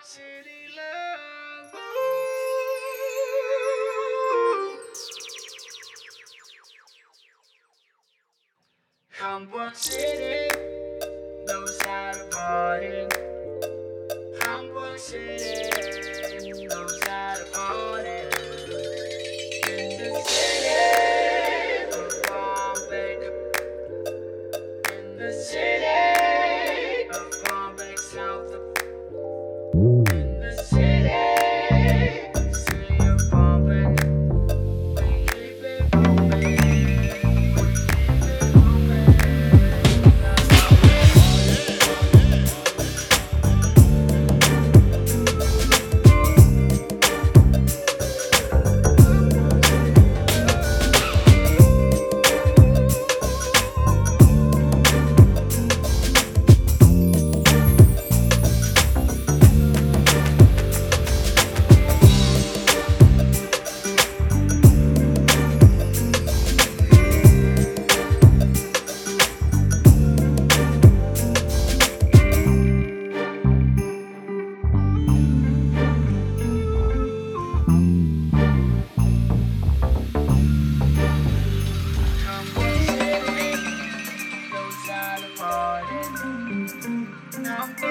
City love. Hamburg City knows how to party. Hamburg City knows how to party. In the city of Bombay, in the city of Bombay, south of in the city of Bombay. We keep it Bombay, we keep it Hamburg City knows how to party. Hamburg